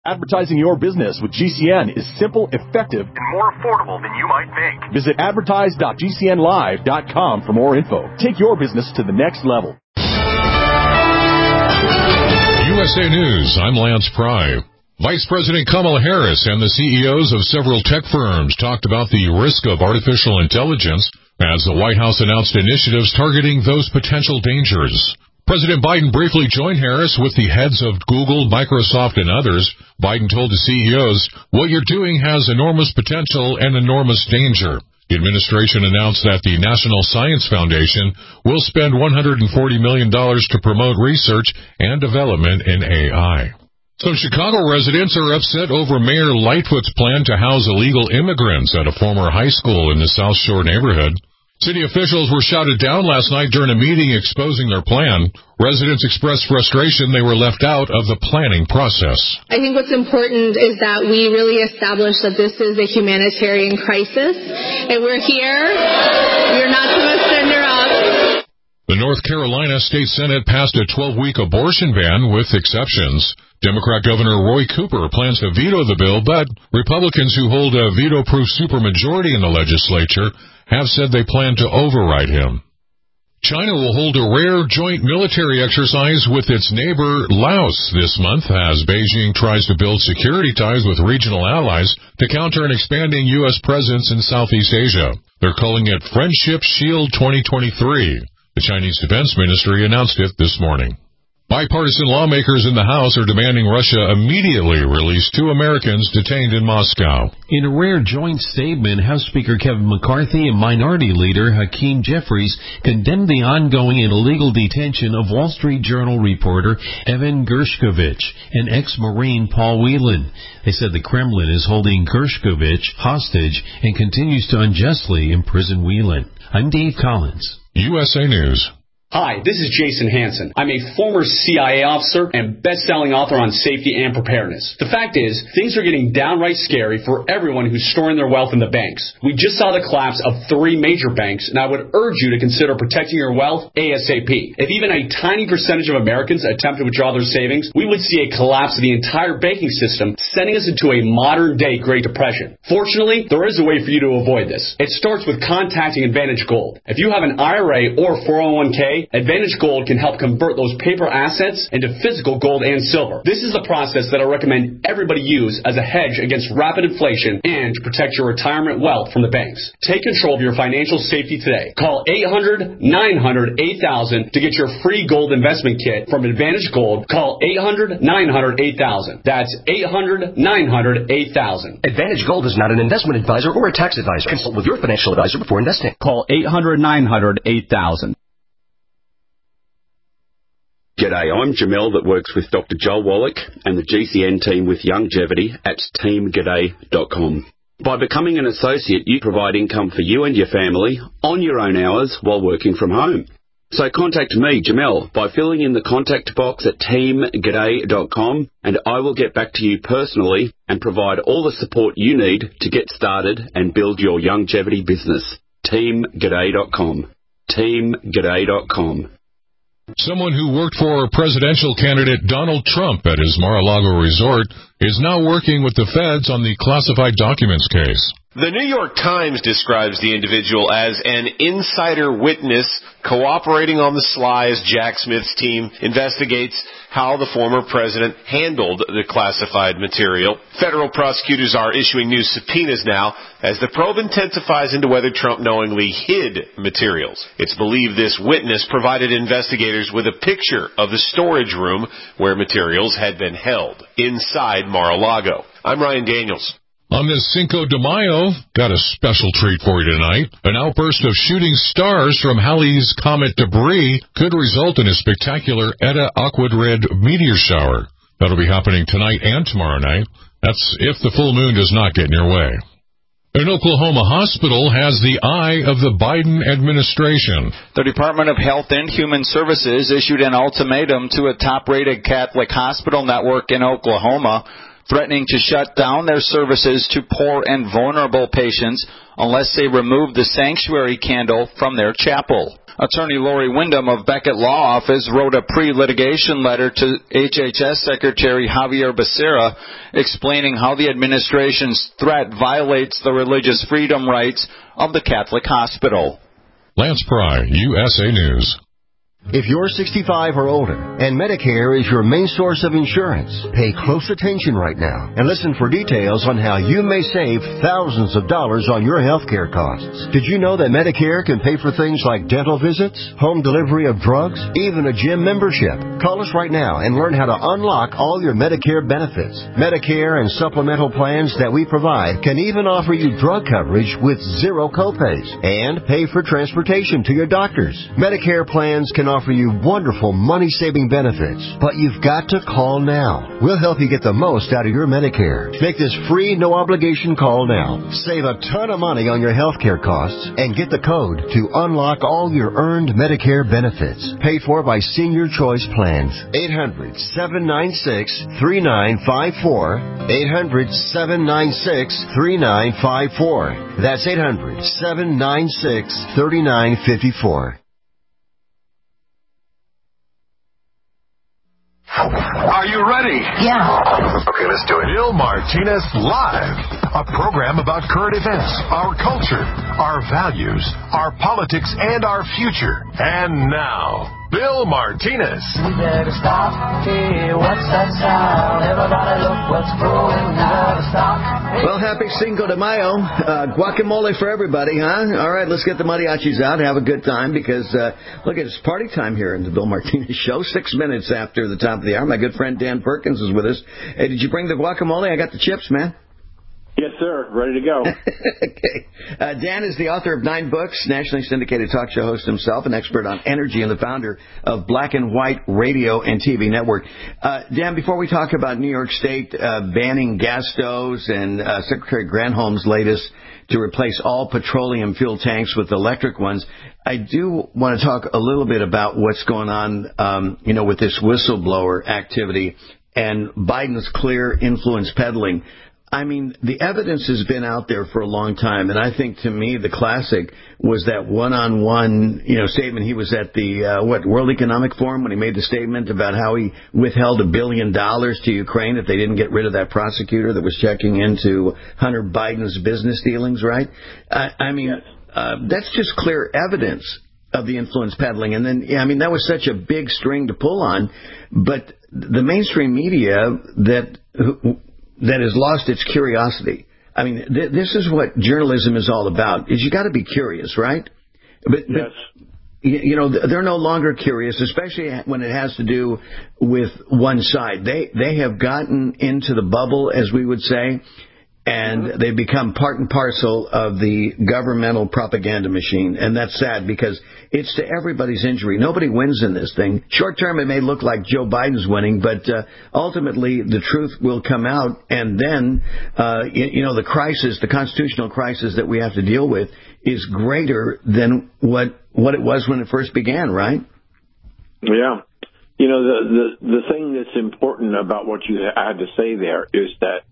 Advertising your business with GCN is simple, effective, and more affordable than you might think. Visit advertise.gcnlive.com for more info. Take your business to the next level. USA News, I'm Lance Pry. Vice President Kamala Harris and the CEOs of several tech firms talked about the risk of artificial intelligence as the White House announced initiatives targeting those potential dangers. President Biden briefly joined Harris with the heads of Google, Microsoft, and others. Biden told the CEOs, "What you're doing has enormous potential and enormous danger." The administration announced that the National Science Foundation will spend $140 million to promote research and development in AI. Some Chicago residents are upset over Mayor Lightfoot's plan to house illegal immigrants at a former high school in the South Shore neighborhood. City officials were shouted down last night during a meeting exposing their plan. Residents expressed frustration they were left out of the planning process. I think what's important is that we really establish that this is a humanitarian crisis, and we're here. We're not to surrender up. The North Carolina State Senate passed a 12-week abortion ban with exceptions. Democrat Governor Roy Cooper plans to veto the bill, but Republicans who hold a veto-proof supermajority in the legislature have said they plan to override him. China will hold a rare joint military exercise with its neighbor Laos this month as Beijing tries to build security ties with regional allies to counter an expanding U.S. presence in Southeast Asia. They're calling it Friendship Shield 2023. The Chinese Defense Ministry announced it this morning. Bipartisan lawmakers in the House are demanding Russia immediately release 2 Americans detained in Moscow. In a rare joint statement, House Speaker Kevin McCarthy and Minority Leader Hakeem Jeffries condemned the ongoing and illegal detention of Wall Street Journal reporter Evan Gershkovich and ex-Marine Paul Whelan. They said the Kremlin is holding Gershkovich hostage and continues to unjustly imprison Whelan. I'm Dave Collins. USA News. Hi, this is Jason Hansen. I'm a former CIA officer and best-selling author on safety and preparedness. The fact is, things are getting downright scary for everyone who's storing their wealth in the banks. We just saw the collapse of 3 major banks, and I would urge you to consider protecting your wealth ASAP. If even a tiny percentage of Americans attempt to withdraw their savings, we would see a collapse of the entire banking system, sending us into a modern-day Great Depression. Fortunately, there is a way for you to avoid this. It starts with contacting Advantage Gold. If you have an IRA or 401k, Advantage Gold can help convert those paper assets into physical gold and silver. This is the process that I recommend everybody use as a hedge against rapid inflation and to protect your retirement wealth from the banks. Take control of your financial safety today. Call 800-900-8000 to get your free gold investment kit from Advantage Gold. Call 800-900-8000. That's 800-900-8000. Advantage Gold is not an investment advisor or a tax advisor. Consult with your financial advisor before investing. Call 800-900-8000. G'day, I'm Jamel that works with Dr. Joel Wallach and the GCN team with Longevity at teamg'day.com. By becoming an associate, you provide income for you and your family on your own hours while working from home. So contact me, Jamel, by filling in the contact box at teamg'day.com and I will get back to you personally and provide all the support you need to get started and build your longevity business. teamg'day.com. teamg'day.com. Someone who worked for presidential candidate Donald Trump at his Mar-a-Lago resort is now working with the feds on the classified documents case. The New York Times describes the individual as an insider witness cooperating on the sly as Jack Smith's team investigates how the former president handled the classified material. Federal prosecutors are issuing new subpoenas now as the probe intensifies into whether Trump knowingly hid materials. It's believed this witness provided investigators with a picture of the storage room where materials had been held inside Mar-a-Lago. I'm Ryan Daniels. On this Cinco de Mayo, got a special treat for you tonight. An outburst of shooting stars from Halley's Comet debris could result in a spectacular Eta Aquarid meteor shower. That'll be happening tonight and tomorrow night. That's if the full moon does not get in your way. An Oklahoma hospital has the eye of the Biden administration. The Department of Health and Human Services issued an ultimatum to a top-rated Catholic hospital network in Oklahoma, threatening to shut down their services to poor and vulnerable patients unless they remove the sanctuary candle from their chapel. Attorney Lori Wyndham of Beckett Law Office wrote a pre-litigation letter to HHS Secretary Javier Becerra explaining how the administration's threat violates the religious freedom rights of the Catholic hospital. Lance Pry, USA News. If you're 65 or older and Medicare is your main source of insurance, pay close attention right now and listen for details on how you may save thousands of dollars on your health care costs. Did you know that Medicare can pay for things like dental visits, home delivery of drugs, even a gym membership? Call us right now and learn how to unlock all your Medicare benefits. Medicare and supplemental plans that we provide can even offer you drug coverage with zero copays and pay for transportation to your doctors. Medicare plans can offer you wonderful money-saving benefits, but you've got to call now. We'll help you get the most out of your Medicare. Make this free, no-obligation call now. Save a ton of money on your health care costs and get the code to unlock all your earned Medicare benefits. Paid for by Senior Choice Plans. 800-796-3954. 800-796-3954. That's 800-796-3954. Are you ready? Yeah. Okay, let's do it. Bill Martinez Live, a program about current events, our culture, our values, our politics, and our future. And now, Bill Martinez. We better stop. Hey, what's that sound? Everybody look what's growing now. Stop. Well, happy Cinco de Mayo. Guacamole for everybody, huh? All right, let's get the mariachis out. Have a good time because, look, it's party time here in the Bill Martinez Show. 6 minutes after the top of the hour. My good friend Dan Perkins is with us. Hey, did you bring the guacamole? I got the chips, man. Yes, sir. Ready to go. Okay. Dan is the author of 9 books, nationally syndicated talk show host himself, an expert on energy, and the founder of Black and White Radio and TV Network. Dan, before we talk about New York State banning gas stoves and Secretary Granholm's latest to replace all petroleum fuel tanks with electric ones, I do want to talk a little bit about what's going on, with this whistleblower activity and Biden's clear influence peddling. I mean, the evidence has been out there for a long time, and I think, to me, the classic was that one-on-one, statement. He was at the, World Economic Forum when he made the statement about how he withheld $1 billion to Ukraine if they didn't get rid of that prosecutor that was checking into Hunter Biden's business dealings, right? That's just clear evidence of the influence peddling. And then, that was such a big string to pull on, but the mainstream media that has lost its curiosity. I mean, this is what journalism is all about, is you got to be curious, right? But they're no longer curious, especially when it has to do with one side. They have gotten into the bubble, as we would say, and they've become part and parcel of the governmental propaganda machine. And that's sad because it's to everybody's injury. Nobody wins in this thing. Short term, it may look like Joe Biden's winning, but ultimately the truth will come out. And then, the crisis, the constitutional crisis that we have to deal with is greater than what it was when it first began, right? Yeah. The thing that's important about what you had to say there is that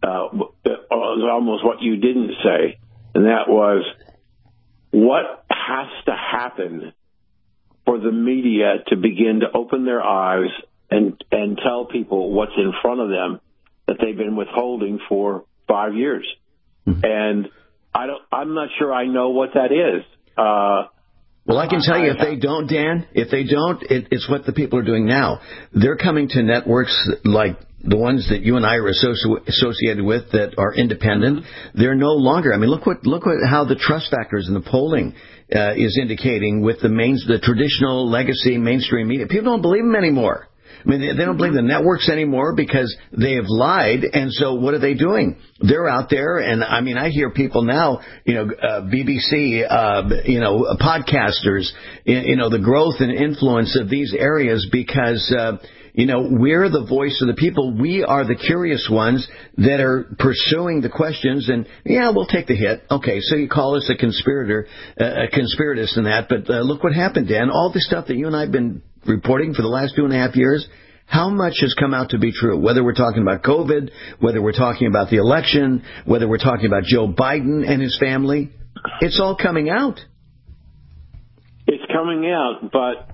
almost what you didn't say, and that was what has to happen for the media to begin to open their eyes and tell people what's in front of them that they've been withholding for 5 years. Mm-hmm. And I'm not sure I know what that is. Well, I can tell you, if they don't, Dan, it's what the people are doing now. They're coming to networks like the ones that you and I are associated with that are independent. They're no longer. Look how the trust factors in the polling is indicating with the traditional legacy mainstream media. People don't believe them anymore. They don't believe the networks anymore because they have lied. And so what are they doing? They're out there. And I hear people now, BBC, podcasters, the growth and influence of these areas because, we're the voice of the people. We are the curious ones that are pursuing the questions. And, we'll take the hit. Okay, so you call us a conspiratist and that. But look what happened, Dan. All the stuff that you and I have been reporting for the last 2.5 years, how much has come out to be true? Whether we're talking about COVID, whether we're talking about the election, whether we're talking about Joe Biden and his family, it's all coming out. It's coming out, but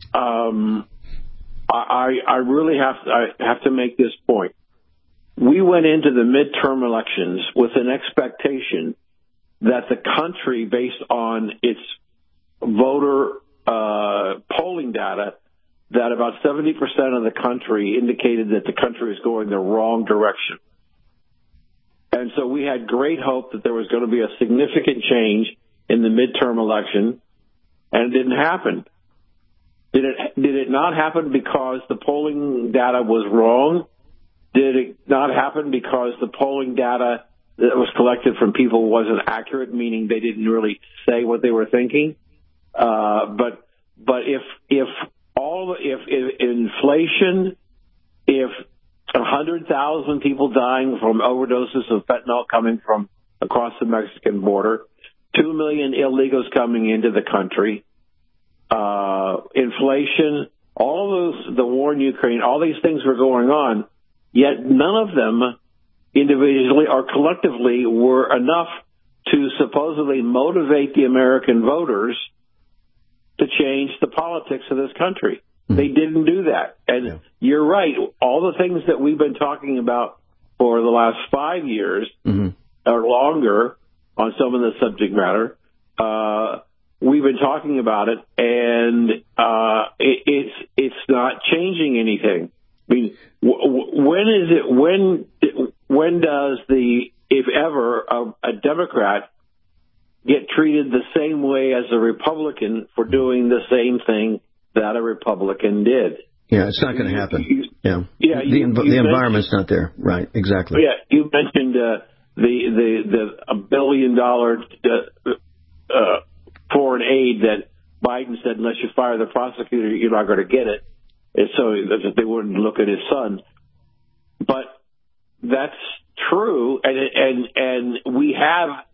I really have to make this point. We went into the midterm elections with an expectation that the country, based on its voter polling data, that about 70% of the country indicated that the country is going the wrong direction. And so we had great hope that there was going to be a significant change in the midterm election, and it didn't happen. Did it not happen because the polling data was wrong? Did it not happen because the polling data that was collected from people wasn't accurate, meaning they didn't really say what they were thinking? But if inflation, if 100,000 people dying from overdoses of fentanyl coming from across the Mexican border, 2 million illegals coming into the country, inflation, all those, the war in Ukraine, all these things were going on, yet none of them individually or collectively were enough to supposedly motivate the American voters to change the politics of this country. Mm-hmm. They didn't do that. And you're right. All the things that we've been talking about for the last 5 years or longer on some of the subject matter, we've been talking about it, and it's not changing anything. I mean, when does if ever, a Democrat get treated the same way as a Republican for doing the same thing that a Republican did? Yeah, it's not going to happen. The environment's not there. Right, exactly. Yeah, you mentioned the $1 billion foreign aid that Biden said, unless you fire the prosecutor, you're not going to get it. And so that they wouldn't look at his son. But that's true, and we have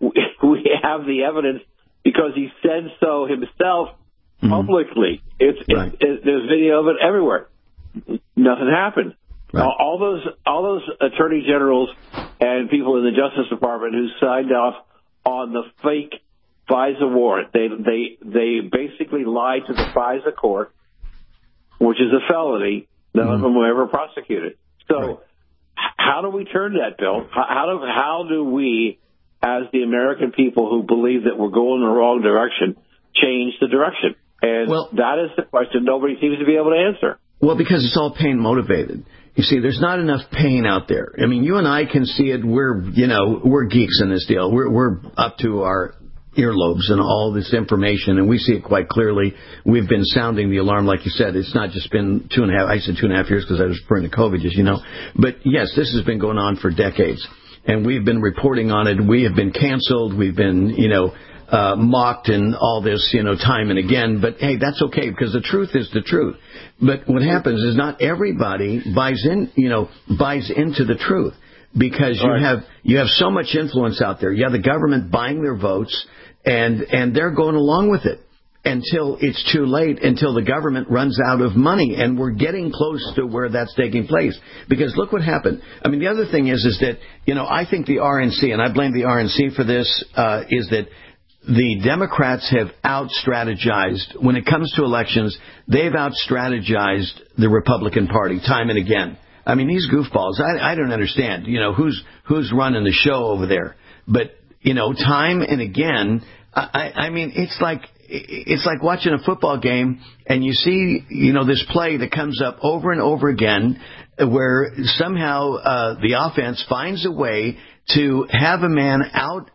the evidence because he said so himself publicly. There's video of it everywhere. Nothing happened. Right. All those attorney generals and people in the Justice Department who signed off on the fake FISA warrant, they basically lied to the FISA court, which is a felony. None of them were ever prosecuted. So how do we turn that, Bill? How do we, as the American people who believe that we're going in the wrong direction, change the direction? And that is the question nobody seems to be able to answer. Well, because it's all pain motivated. You see, there's not enough pain out there. I mean, you and I can see it. We're geeks in this deal. We're up to our earlobes and all this information, and we see it quite clearly. We've been sounding the alarm, like you said. It's not just been 2.5. I said 2.5 years because I was referring to COVID, as you know. But yes, this has been going on for decades, and we've been reporting on it. We have been canceled. We've been, mocked and all this, time and again. But hey, that's okay because the truth is the truth. But what happens is not everybody buys into the truth. Because you have so much influence out there. You have the government buying their votes, and they're going along with it until it's too late, until the government runs out of money. And we're getting close to where that's taking place. Because look what happened. I mean, the other thing is that, I think the RNC, and I blame the RNC for this, is that the Democrats have out-strategized. When it comes to elections, they've out-strategized the Republican Party time and again. I mean, these goofballs, I don't understand, who's running the show over there. But, time and again, I mean, it's like watching a football game and you see, this play that comes up over and over again where somehow the offense finds a way to have a man out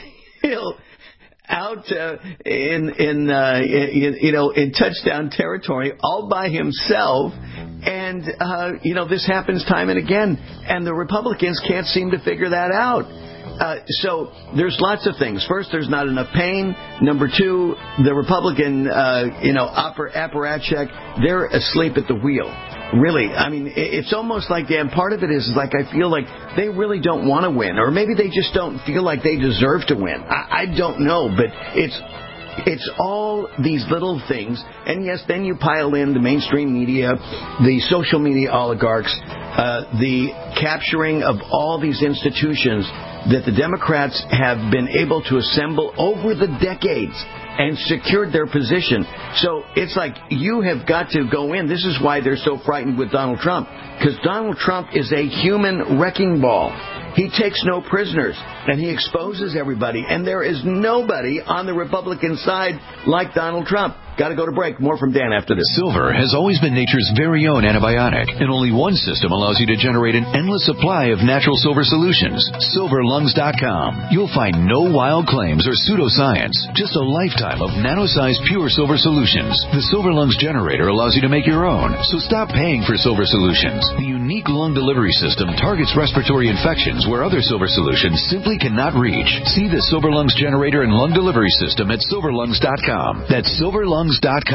in touchdown territory all by himself. And, this happens time and again. And the Republicans can't seem to figure that out. So there's lots of things. First, there's not enough pain. Number two, the Republican, apparatchik, they're asleep at the wheel. Really, I mean, it's almost like, part of it is like I feel like they really don't want to win. Or maybe they just don't feel like they deserve to win. I don't know, but it's all these little things. And yes, then you pile in the mainstream media, the social media oligarchs, the capturing of all these institutions that the Democrats have been able to assemble over the decades and secured their position. So it's like you have got to go in. This is why they're so frightened with Donald Trump, because Donald Trump is a human wrecking ball. He takes no prisoners, and he exposes everybody. And there is nobody on the Republican side like Donald Trump. Got to go to break. More from Dan after this. Silver has always been nature's very own antibiotic, and only one system allows you to generate an endless supply of natural silver solutions. SilverLungs.com. You'll find no wild claims or pseudoscience, just a lifetime of nano-sized pure silver solutions. The Silver Lungs generator allows you to make your own, so stop paying for silver solutions. The unique lung delivery system targets respiratory infections where other silver solutions simply cannot reach. See the Silver Lungs generator and lung delivery system at SilverLungs.com. That's SilverLungs.com.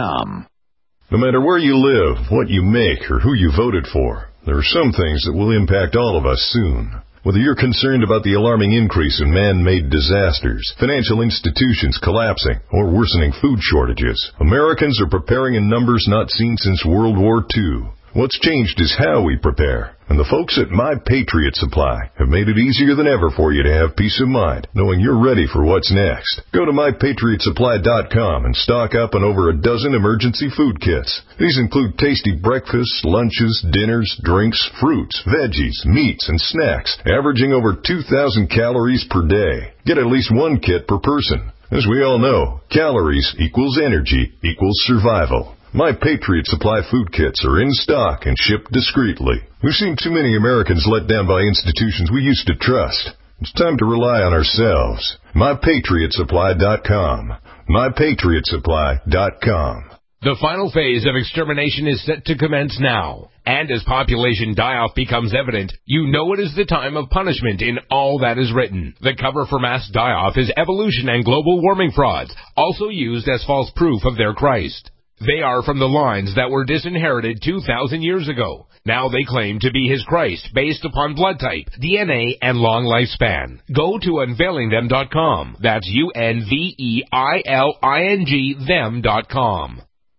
No matter where you live, what you make, or who you voted for, there are some things that will impact all of us soon. Whether you're concerned about the alarming increase in man-made disasters, financial institutions collapsing, or worsening food shortages, Americans are preparing in numbers not seen since World War II. What's changed is how we prepare. And the folks at My Patriot Supply have made it easier than ever for you to have peace of mind, knowing you're ready for what's next. Go to MyPatriotSupply.com and stock up on over a dozen emergency food kits. These include tasty breakfasts, lunches, dinners, drinks, fruits, veggies, meats, and snacks, averaging over 2,000 calories per day. Get at least one kit per person. As we all know, calories equals energy equals survival. My Patriot Supply food kits are in stock and shipped discreetly. We've seen too many Americans let down by institutions we used to trust. It's time to rely on ourselves. MyPatriotSupply.com. MyPatriotSupply.com. The final phase of extermination is set to commence now. And as population die-off becomes evident, you know it is the time of punishment in all that is written. The cover for mass die-off is evolution and global warming frauds, also used as false proof of their Christ. They are from the lines that were disinherited 2,000 years ago. Now they claim to be his Christ based upon blood type, DNA, and long lifespan. Go to unveilingthem.com. That's UNVEILING them.com.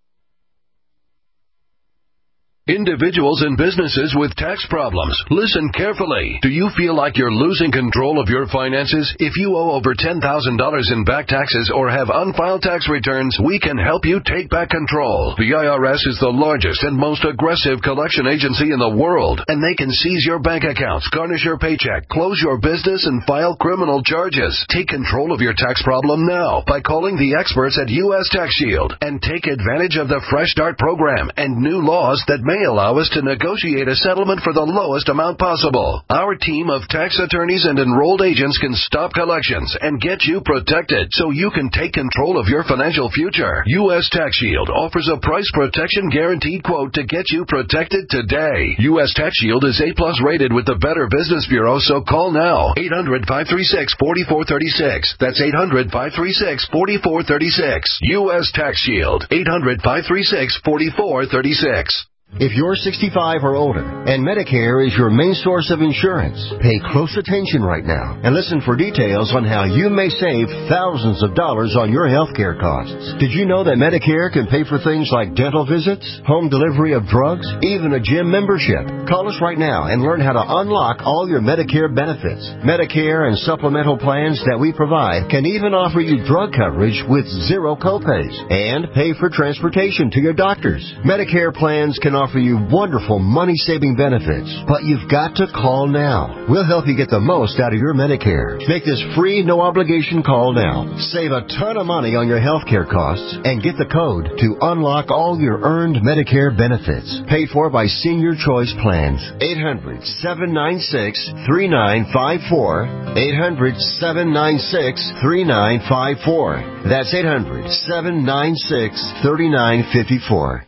Individuals and businesses with tax problems, listen carefully. Do you feel like you're losing control of your finances? If you owe over $10,000 in back taxes or have unfiled tax returns, we can help you take back control. The IRS is the largest and most aggressive collection agency in the world, and they can seize your bank accounts, garnish your paycheck, close your business, and file criminal charges. Take control of your tax problem now by calling the experts at U.S. Tax Shield and take advantage of the Fresh Start program and new laws that may allow us to negotiate a settlement for the lowest amount possible. Our team of tax attorneys and enrolled agents can stop collections and get you protected so you can take control of your financial future. U.S. Tax Shield offers a price protection guaranteed quote to get you protected today. U.S. Tax Shield is A+ rated with the Better Business Bureau, so call now. 800-536-4436. That's 800-536-4436. U.S. Tax Shield. 800-536-4436. If you're 65 or older and Medicare is your main source of insurance, pay close attention right now and listen for details on how you may save thousands of dollars on your health care costs. Did you know that Medicare can pay for things like dental visits, home delivery of drugs, even a gym membership? Call us right now and learn how to unlock all your Medicare benefits. Medicare and supplemental plans that we provide can even offer you drug coverage with zero copays and pay for transportation to your doctors. Medicare plans can offer you wonderful money-saving benefits, but you've got to call now. We'll help you get the most out of your Medicare. Make this free, no-obligation call now. Save a ton of money on your health care costs and get the code to unlock all your earned Medicare benefits. Paid for by Senior Choice Plans. 800-796-3954. 800-796-3954. That's 800-796-3954.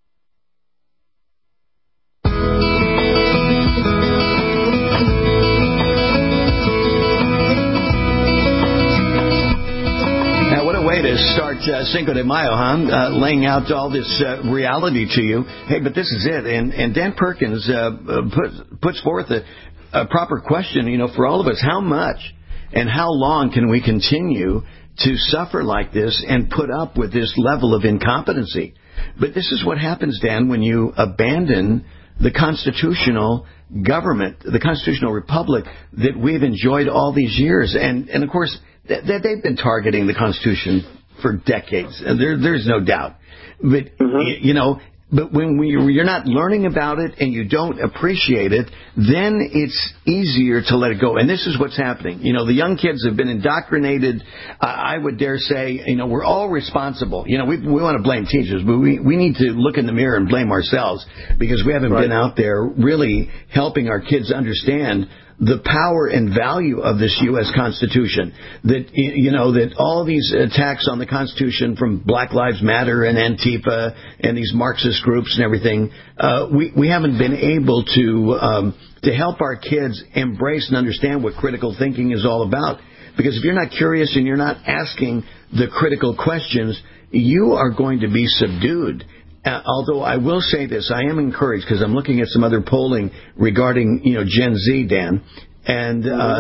To start Cinco de Mayo, laying out all this reality to you. Hey, but this is it. And Dan Perkins puts forth a proper question, for all of us. How much and how long can we continue to suffer like this and put up with this level of incompetency? But this is what happens, Dan, when you abandon the constitutional government, the constitutional republic that we've enjoyed all these years. And of course, they've been targeting the Constitution for decades, and there's no doubt. But, but when you're not learning about it and you don't appreciate it, then it's easier to let it go. And this is what's happening. The young kids have been indoctrinated. I would dare say, we're all responsible. We want to blame teachers, but we need to look in the mirror and blame ourselves because we haven't been out there really helping our kids understand the power and value of this U.S. Constitution. That, that all these attacks on the Constitution from Black Lives Matter and Antifa and these Marxist groups and everything, we haven't been able to help our kids embrace and understand what critical thinking is all about. Because if you're not curious and you're not asking the critical questions, you are going to be subdued. Although I will say this, I am encouraged because I'm looking at some other polling regarding, Gen Z, Dan. And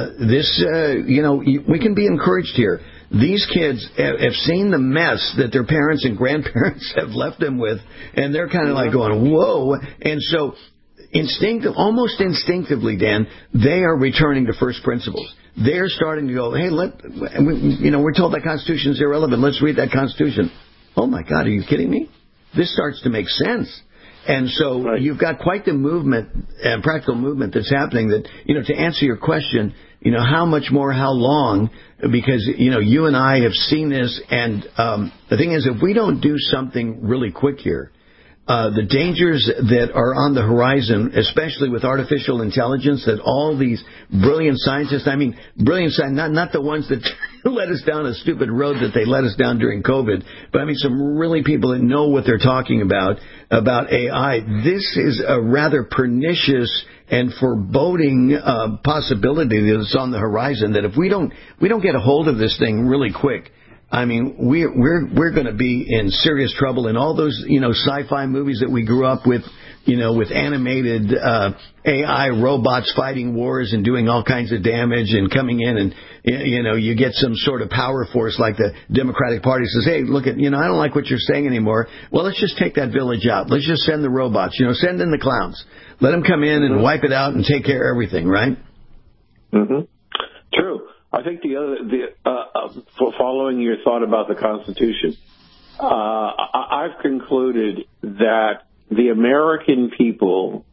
we can be encouraged here. These kids have seen the mess that their parents and grandparents have left them with, and they're kind of like going, whoa. And so almost instinctively, Dan, they are returning to first principles. They're starting to go, hey, we're told that Constitution is irrelevant. Let's read that Constitution. Oh, my God, are you kidding me? This starts to make sense. And so you've got quite the movement, practical movement that's happening that, to answer your question, how much more, how long, because, you and I have seen this. And the thing is, if we don't do something really quick here, the dangers that are on the horizon, especially with artificial intelligence, that all these brilliant scientists, not the ones that led us down a stupid road that they led us down during COVID, but some really people that know what they're talking about AI. This is a rather pernicious and foreboding possibility that's on the horizon, that if we don't get a hold of this thing really quick, we're going to be in serious trouble. And all those, sci-fi movies that we grew up with, with animated AI robots fighting wars and doing all kinds of damage and coming in and, you get some sort of power force like the Democratic Party says, hey, look at, I don't like what you're saying anymore. Well, let's just take that village out. Let's just send the robots, send in the clowns. Let them come in and wipe it out and take care of everything, right? Mm-hmm. True. I think following your thought about the Constitution, I've concluded that the American people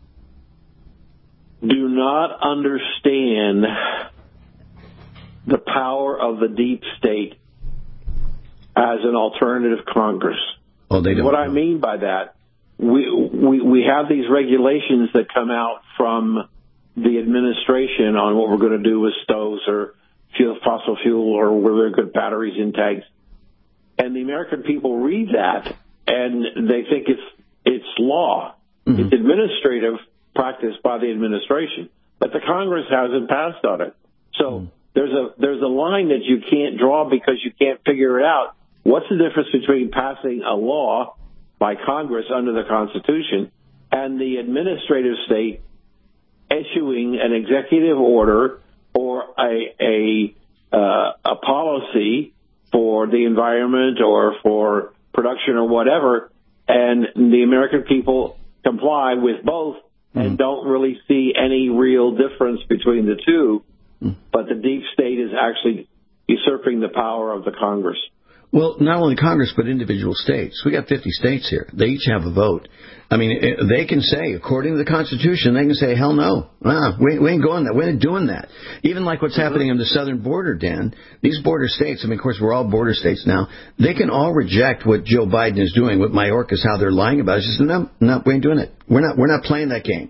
do not understand the power of the deep state as an alternative Congress. Oh, they don't. What I mean by that, we have these regulations that come out from the administration on what we're going to do with stoves or fossil fuel or whether they're good batteries in tanks. And the American people read that and they think it's law. Mm-hmm. It's administrative practice by the administration. But the Congress hasn't passed on it. So there's a line that you can't draw because you can't figure it out. What's the difference between passing a law by Congress under the Constitution and the administrative state issuing an executive order or a policy for the environment or for production or whatever, and the American people comply with both and don't really see any real difference between the two, but the deep state is actually usurping the power of the Congress. Well, not only Congress, but individual states. We got 50 states here. They each have a vote. They can say, according to the Constitution, they can say, hell no. We ain't going that. We ain't doing that. Even like what's happening on the southern border, Dan. These border states, of course, we're all border states now. They can all reject what Joe Biden is doing with Mayorkas, how they're lying about it. Just no, we ain't doing it. We're not playing that game.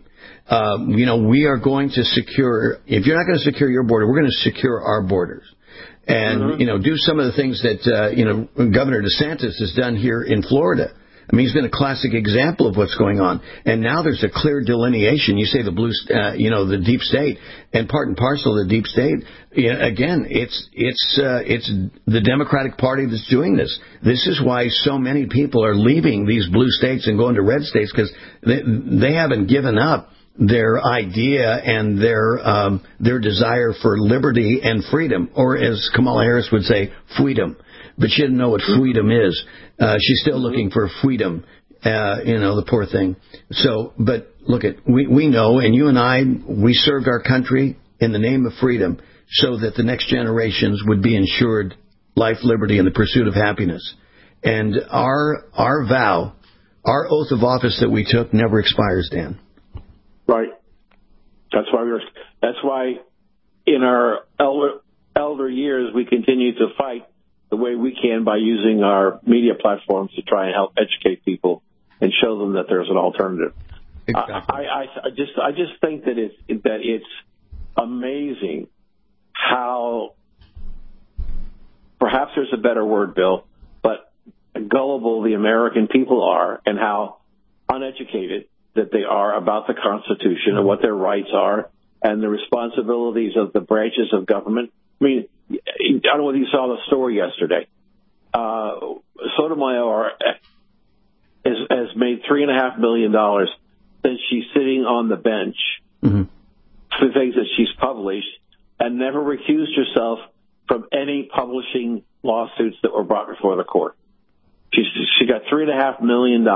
We are going to secure, if you're not going to secure your border, we're going to secure our borders. And, do some of the things that, Governor DeSantis has done here in Florida. He's been a classic example of what's going on. And now there's a clear delineation. You say the the deep state, and part and parcel of the deep state. Again, it's the Democratic Party that's doing this. This is why so many people are leaving these blue states and going to red states, because they haven't given up their idea and their desire for liberty and freedom, or as Kamala Harris would say, freedom. But she didn't know what freedom is. She's still looking for freedom. The poor thing. So, but look we know, and you and I, we served our country in the name of freedom so that the next generations would be ensured life, liberty, and the pursuit of happiness. And our vow, our oath of office that we took never expires, Dan. Right. That's why in our elder years we continue to fight the way we can by using our media platforms to try and help educate people and show them that there's an alternative. Exactly. I just think that it's amazing how, perhaps there's a better word, Bill, but gullible the American people are, and how uneducated that they are about the Constitution and what their rights are and the responsibilities of the branches of government. I mean, I don't know whether you saw the story yesterday. Sotomayor has made $3.5 million since she's sitting on the bench for things that she's published, and never recused herself from any publishing lawsuits that were brought before the court. She got $3.5 million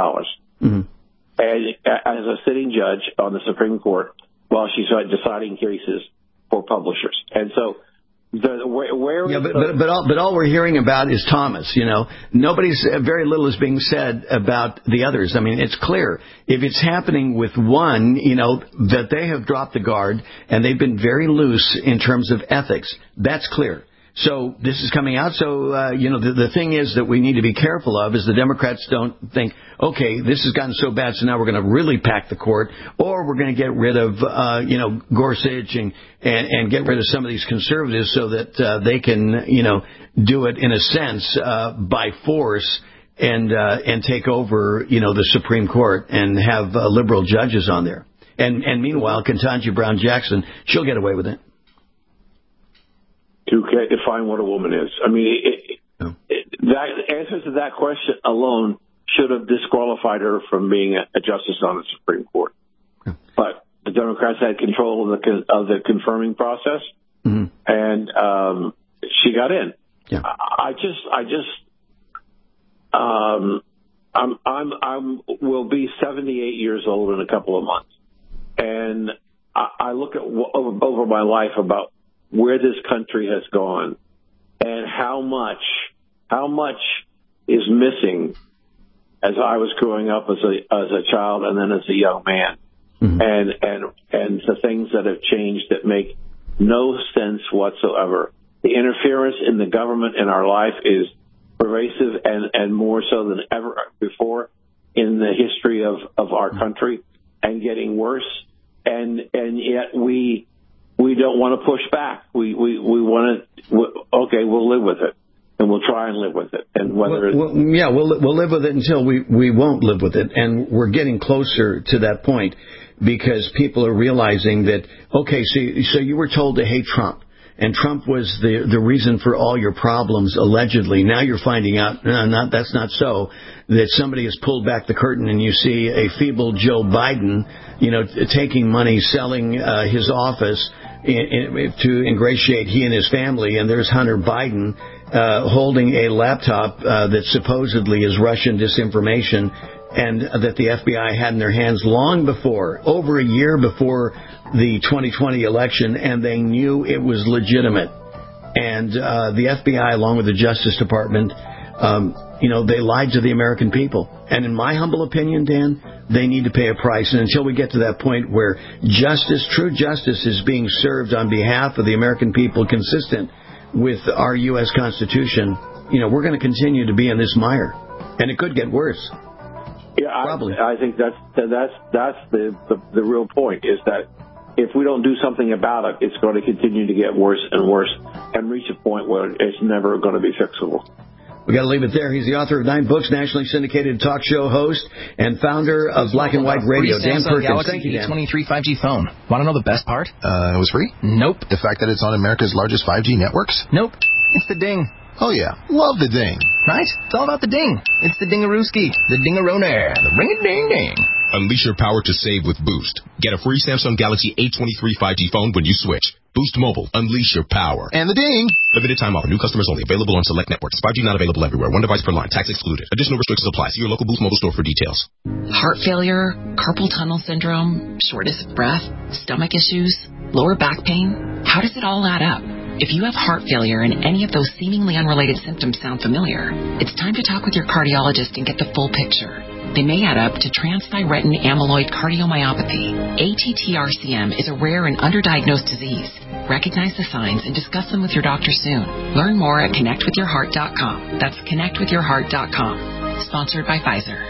as a sitting judge on the Supreme Court while she's deciding cases for publishers. And so, but all we're hearing about is Thomas. Very little is being said about the others. I mean, it's clear if it's happening with one, that they have dropped the guard and they've been very loose in terms of ethics. That's clear. So this is coming out. So, the thing is that we need to be careful of is the Democrats don't think, okay, this has gotten so bad, so now we're going to really pack the court, or we're going to get rid of, Gorsuch and get rid of some of these conservatives so that they can, do it in a sense by force and take over, the Supreme Court and have liberal judges on there. And meanwhile, Ketanji Brown Jackson, she'll get away with it. To define what a woman is. I mean, that answer to that question alone should have disqualified her from being a justice on the Supreme Court. But the Democrats had control of the confirming process, and she got in. Yeah. I will be 78 years old in a couple of months, and I look at over my life about where this country has gone and how much is missing as I was growing up as a child and then as a young man, and the things that have changed that make no sense whatsoever. The interference in the government in our life is pervasive and more so than ever before in the history of our country, and getting worse. And yet we don't want to push back. We want to, okay, we'll live with it, and we'll try and live with it. And whether we'll live with it until we won't live with it. And we're getting closer to that point because people are realizing that, okay, so you were told to hate Trump, and Trump was the reason for all your problems, allegedly. Now you're finding out that's not so, that somebody has pulled back the curtain and you see a feeble Joe Biden, taking money, selling his office to ingratiate he and his family, and there's Hunter Biden holding a laptop that supposedly is Russian disinformation, and that the FBI had in their hands long before, over a year before the 2020 election, and they knew it was legitimate. And the FBI, along with the Justice Department, they lied to the American people. And in my humble opinion, Dan, they need to pay a price. And until we get to that point where true justice is being served on behalf of the American people, consistent with our U.S. Constitution, we're going to continue to be in this mire. And it could get worse. Yeah, probably. I think that's the real point, is that if we don't do something about it, it's going to continue to get worse and worse and reach a point where it's never going to be fixable. We got to leave it there. He's the author of 9 books, nationally syndicated talk show host, and founder of Black and White Radio. Dan Perkins. Thank you, Dan. 23 5G phone. Want to know the best part? It was free? Nope. The fact that it's on America's largest 5G networks? Nope. It's the ding. Oh, yeah. Love the ding. Right? It's all about the ding. It's the dingarooski, the dingaroner, the ring-a-ding-ding. Unleash your power to save with Boost. Get a free Samsung Galaxy A23 5G phone when you switch. Boost Mobile. Unleash your power. And the ding. Limited time offer. New customers only. Available on select networks. 5G not available everywhere. One device per line. Tax excluded. Additional restrictions apply. See your local Boost Mobile store for details. Heart failure, carpal tunnel syndrome, shortness of breath, stomach issues, lower back pain. How does it all add up? If you have heart failure and any of those seemingly unrelated symptoms sound familiar, it's time to talk with your cardiologist and get the full picture. They may add up to transthyretin amyloid cardiomyopathy. ATTR-CM is a rare and underdiagnosed disease. Recognize the signs and discuss them with your doctor soon. Learn more at connectwithyourheart.com. That's connectwithyourheart.com. Sponsored by Pfizer.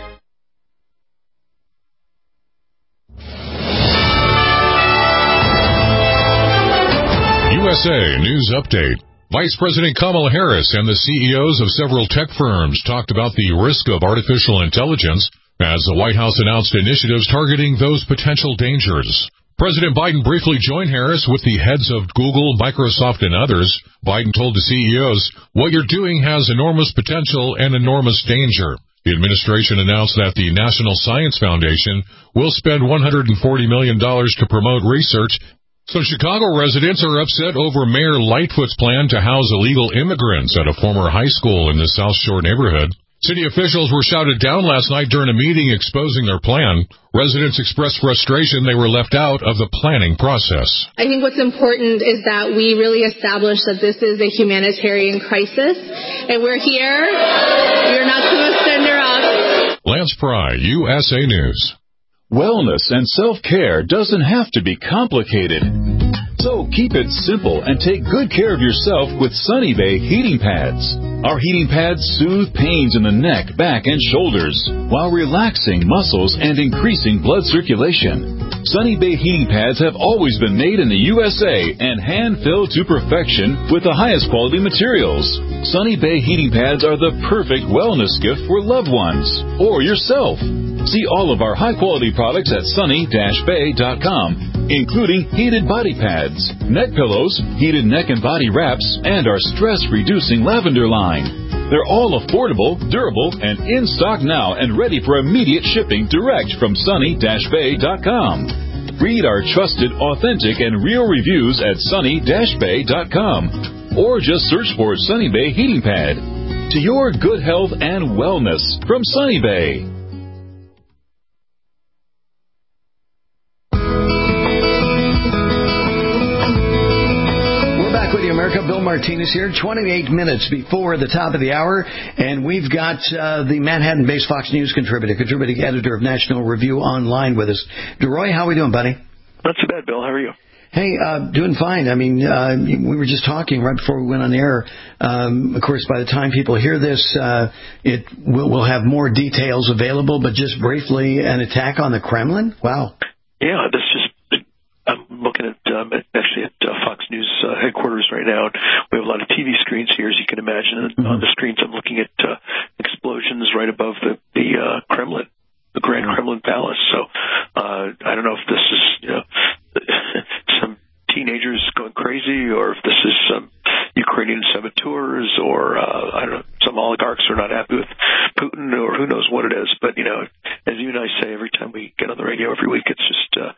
USA News Update. Vice President Kamala Harris and the CEOs of several tech firms talked about the risk of artificial intelligence as the White House announced initiatives targeting those potential dangers. President Biden briefly joined Harris with the heads of Google, Microsoft, and others. Biden told the CEOs, "What you're doing has enormous potential and enormous danger." The administration announced that the National Science Foundation will spend $140 million to promote research. Some Chicago residents are upset over Mayor Lightfoot's plan to house illegal immigrants at a former high school in the South Shore neighborhood. City officials were shouted down last night during a meeting exposing their plan. Residents expressed frustration they were left out of the planning process. I think what's important is that we really establish that this is a humanitarian crisis, and we're here. You're not supposed to interrupt. Lance Pry, USA News. Wellness and self-care doesn't have to be complicated. So keep it simple and take good care of yourself with Sunny Bay heating pads. Our heating pads soothe pains in the neck, back, and shoulders while relaxing muscles and increasing blood circulation. Sunny Bay heating pads have always been made in the USA and hand-filled to perfection with the highest quality materials. Sunny Bay heating pads are the perfect wellness gift for loved ones or yourself. See all of our high-quality products at sunny-bay.com, including heated body pads, neck pillows, heated neck and body wraps, and our stress-reducing lavender line. They're all affordable, durable, and in stock now and ready for immediate shipping direct from sunny-bay.com. Read our trusted, authentic, and real reviews at sunny-bay.com, or just search for Sunny Bay Heating Pad. To your good health and wellness from Sunny Bay. America, Bill Martinez here, 28 minutes before the top of the hour, and we've got the Manhattan-based Fox News contributing editor of National Review Online with us. DeRoy, how are we doing, buddy? Not too bad, Bill. How are you? Hey, doing fine. I mean, we were just talking right before we went on air. Of course, by the time people hear this, we'll have more details available, but just briefly, an attack on the Kremlin? Wow. Yeah, this just... I'm looking at actually at Fox News headquarters right now. We have a lot of TV screens here, as you can imagine. And on the screens, I'm looking at explosions right above the Kremlin, the Grand Kremlin Palace. So I don't know if this is some teenagers going crazy, or if this is some Ukrainian saboteurs, or I don't know, some oligarchs who are not happy with Putin, or who knows what it is. But as you and I say every time we get on the radio every week, it's just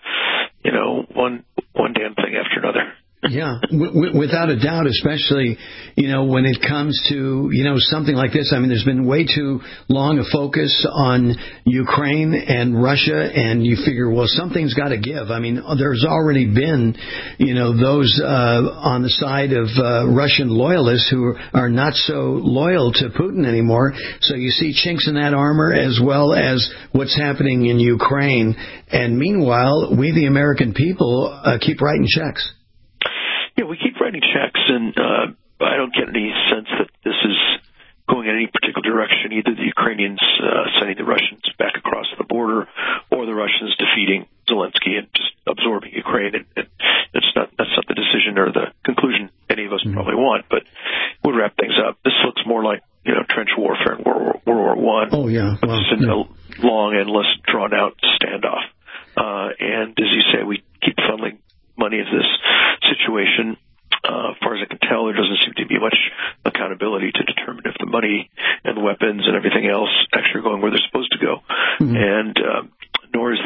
one damn thing after another. Yeah, without a doubt, especially, when it comes to, something like this. I mean, there's been way too long a focus on Ukraine and Russia, and you figure, well, something's got to give. I mean, there's already been, those on the side of Russian loyalists who are not so loyal to Putin anymore. So you see chinks in that armor, as well as what's happening in Ukraine. And meanwhile, we, the American people, keep writing checks. Yeah, we keep writing checks, and I don't get any sense that this is going in any particular direction, either the Ukrainians sending the Russians back across the border, or the Russians defeating Zelensky and just absorbing Ukraine. And that's not the decision or the conclusion any of us probably want, but we'll wrap things up. This looks more like trench warfare in World War I. Oh, yeah. Well, this is a long, endless, drawn-out standoff. And as you say, we keep funneling money into this situation. As far as I can tell, there doesn't seem to be much accountability to determine if the money and the weapons and everything else actually are going where they're supposed to go. And nor is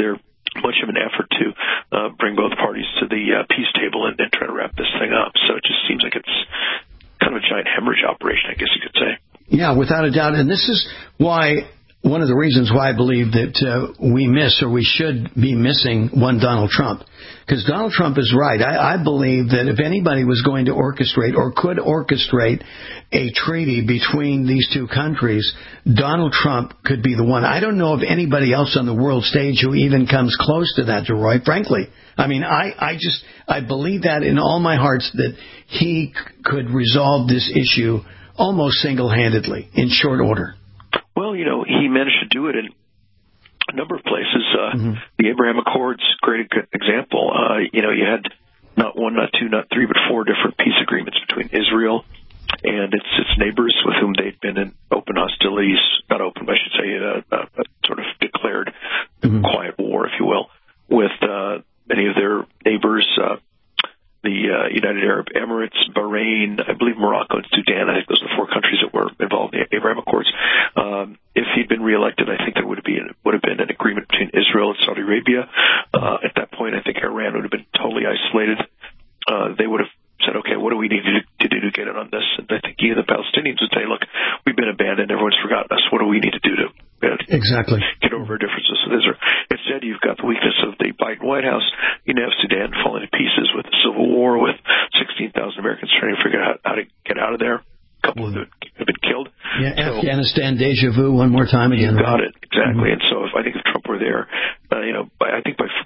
this thing up. So it just seems like it's kind of a giant hemorrhage operation, I guess you could say. Yeah, without a doubt. And this is why, one of the reasons why I believe that we should be missing one Donald Trump. Because Donald Trump is right. I believe that if anybody was going to orchestrate or could orchestrate a treaty between these two countries, Donald Trump could be the one. I don't know of anybody else on the world stage who even comes close to that, DeRoy, frankly. I mean, I believe that in all my hearts that he could resolve this issue almost single-handedly in short order. Well, he managed to do it in a number of places. The Abraham Accords, great example. You had not one, not two, not three, but 4 different peace agreements between Israel and its neighbors with whom they'd been in open hostilities, not open, I should say, sort of declared quiet war, if you will, with many of their neighbors, the United Arab Emirates, Bahrain, I believe Morocco and Sudan. I think those are the 4 countries that were involved in the Abraham Accords. If he'd been reelected, I think there would have been an agreement between Israel and Saudi Arabia. At that point, I think Iran would have been totally isolated. They would have said, okay, what do we need to do to get in on this? And I think even the Palestinians would say, look, we've been abandoned. Everyone's forgotten us. What do we need to do to exactly get over our differences with Israel? Instead, you've got the weakness of the Biden White House. You have Sudan falling to pieces with the civil war, with 16,000 Americans trying to figure out how to get out of there. A couple of them have been killed. Yeah, so, Afghanistan deja vu one more time again. You got it, exactly. And so I think if Trump were there, I think by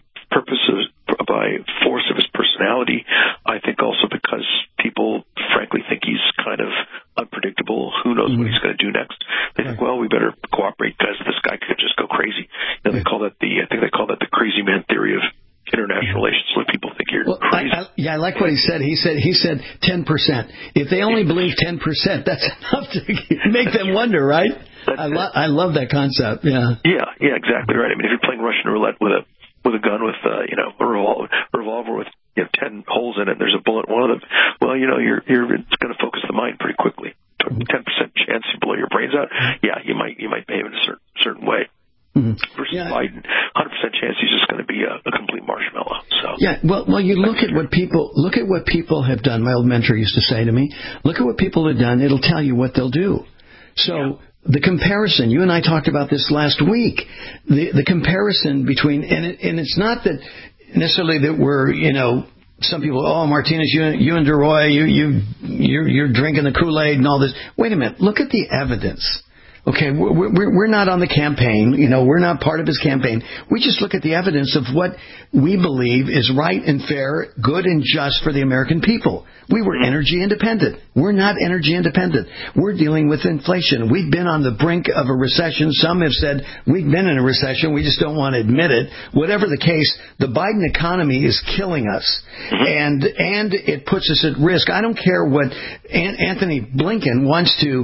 force of his personality, I think also because people frankly think he's kind of unpredictable. Who knows what he's going to do next? They think, well, we better cooperate because this guy could just go crazy. I think they call that the crazy man theory of international relations. Let people think you're crazy. I like what he said. He said 10%. If they only believe 10%, that's enough to make them wonder, right? I love that concept. Yeah, exactly right. I mean, if you're playing Russian roulette with a gun with a revolver with 10 holes in it, and there's a bullet in one of them, well, it's going to focus the mind pretty quickly. 10% chance you blow your brains out. Yeah, you might behave in a certain way. Versus Biden, 100% chance he's just going to be a complete marshmallow. So well, you look at what people have done. My old mentor used to say to me, "Look at what people have done. It'll tell you what they'll do." So. The comparison, you and I talked about this last week, the comparison between, and it's not that necessarily that we're, some people, Martinez, you and DeRoy, you're drinking the Kool-Aid and all this. Wait a minute, look at the evidence. Okay, we're not on the campaign. We're not part of his campaign. We just look at the evidence of what we believe is right and fair, good and just for the American people. We were energy independent. We're not energy independent. We're dealing with inflation. We've been on the brink of a recession. Some have said we've been in a recession. We just don't want to admit it. Whatever the case, the Biden economy is killing us, and it puts us at risk. I don't care what Anthony Blinken wants to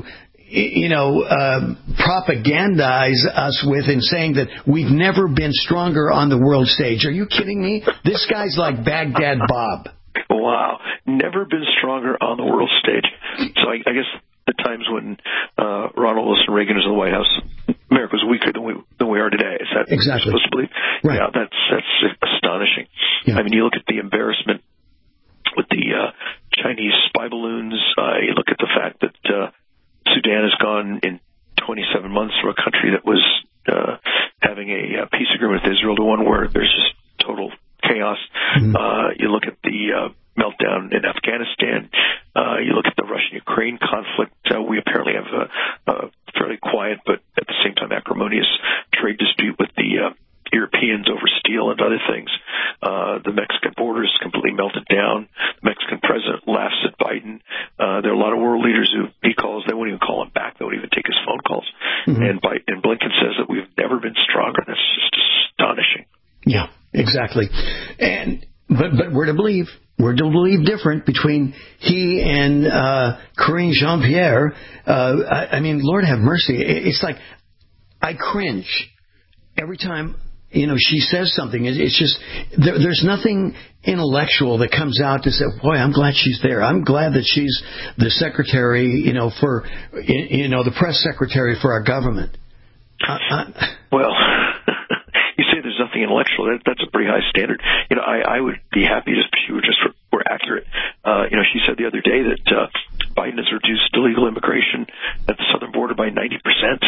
propagandize us with in saying that we've never been stronger on the world stage. Are you kidding me? This guy's like Baghdad Bob. Wow. Never been stronger on the world stage. So I guess the times when Ronald Wilson Reagan was in the White House, America was weaker than we are today. Is that exactly what you're supposed to believe? Right. Yeah, that's astonishing. Yeah. I mean, you look at the embarrassment with the Chinese spy balloons. You look at the fact that Sudan has gone in 27 months from a country that was having a peace agreement with Israel to one where there's just total chaos. You look at the meltdown in Afghanistan. You look at the Russian-Ukraine conflict. We apparently have a fairly quiet but at the same time acrimonious trade dispute with the Europeans over steel and other things. The Mexican border is completely melted down. The Mexican president laughs at Biden. There are a lot of world leaders who he calls, they won't even call him back. They won't even take his phone calls. And Blinken says that we've never been stronger. That's just astonishing. Yeah, exactly. But we're to believe. We're to believe different between he and Karine Jean-Pierre. I mean, Lord have mercy. It's like I cringe every time she says something. It's just there's nothing intellectual that comes out to say, boy, I'm glad she's there. I'm glad that she's the secretary, for the press secretary for our government. Well, you say there's nothing intellectual. That's a pretty high standard. I would be happy if she would just were accurate. She said the other day that Biden has reduced illegal immigration at the southern border by 90%.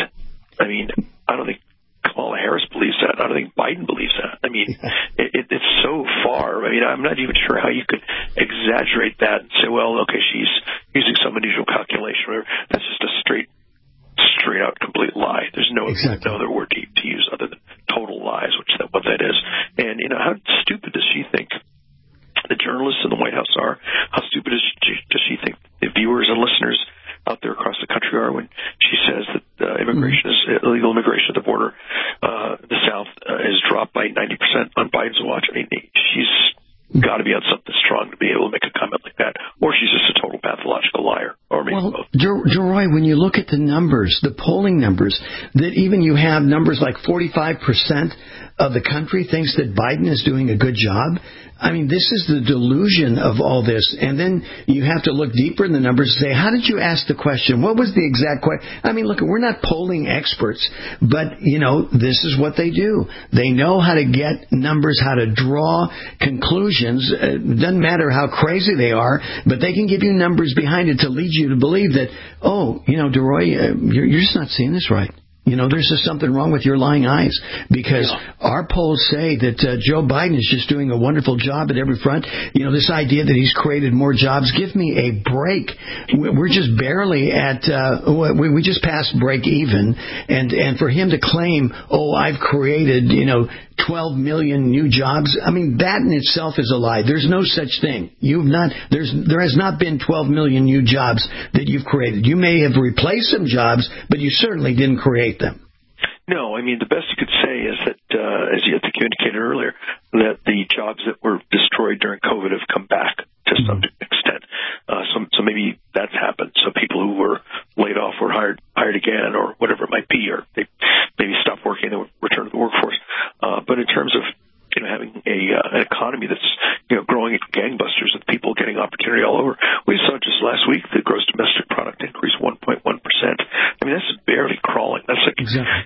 I mean, I don't think Kamala Harris believes that. I don't think Biden believes that. I mean, it's so far. I mean, I'm not even sure how you could exaggerate that and say, well, okay, she's using some unusual calculation. That's just a straight out complete lie. There's no other word to use other than total lies, what that is. And, how stupid does she think the journalists in the White House are? How stupid does she think the viewers and listeners out there across the country are when she says that illegal immigration at the border, the South has dropped by 90% on Biden's watch? I mean, she's got to be on something strong to be able to make a comment like that, or she's just a total pathological liar, or maybe both. DeRoy, when you look at the numbers, the polling numbers, that even you have numbers like 45% of the country thinks that Biden is doing a good job. I mean, this is the delusion of all this. And then you have to look deeper in the numbers and say, how did you ask the question? What was the exact question? I mean, look, we're not polling experts, but, this is what they do. They know how to get numbers, how to draw conclusions. It doesn't matter how crazy they are, but they can give you numbers behind it to lead you to believe that, DeRoy, you're just not seeing this right. There's just something wrong with your lying eyes, because our polls say that Joe Biden is just doing a wonderful job at every front. This idea that he's created more jobs, give me a break. We're just barely at, we just passed break even. And for him to claim, I've created, 12 million new jobs. I mean, that in itself is a lie. There's no such thing. There has not been 12 million new jobs that you've created. You may have replaced some jobs, but you certainly didn't create them. No, I mean, the best you could say is that, as you indicated earlier, that the jobs that were destroyed during COVID have come back to some extent. So maybe that's happened. So people who were laid off were hired again, or whatever it might be, or they maybe stopped working and returned to the workforce. But in terms of having an economy that's growing at gangbusters with people getting opportunity all over, we saw just last week the gross domestic product increase 1.1%. I mean, that's barely crawling. That's like